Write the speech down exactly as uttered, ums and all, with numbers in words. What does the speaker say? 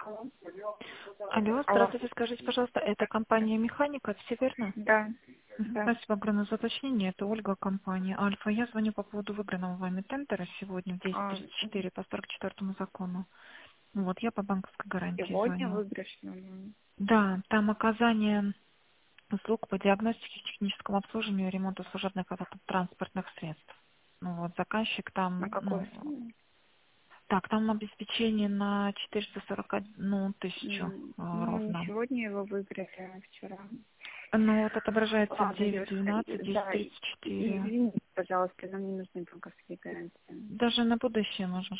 Алло, Алло. здравствуйте, скажите, пожалуйста, это компания «Механика», все верно? Да, Мгм. да. Спасибо огромное за уточнение. Это Ольга, компания «Альфа». Я звоню по поводу выигранного вами тендера сегодня в десять А, тридцать четыре по сорок четвёртому закону. Вот, я по банковской гарантии сегодня звоню. выигрышную. Да, там оказание услуг по диагностике, техническому обслуживанию и ремонту служебных автотранспортных средств. Ну вот, заказчик На там, какую ну, сумму? так, там обеспечение на четыреста сорок одну тысячу э, М, Ну, не ровно. сегодня его выиграли, а вчера. Ну, вот отображается Ладно, девять девушка, двенадцать и- десять да, и- тридцать четыре. извините, пожалуйста, нам не нужны банковские гарантии. Даже на будущее можно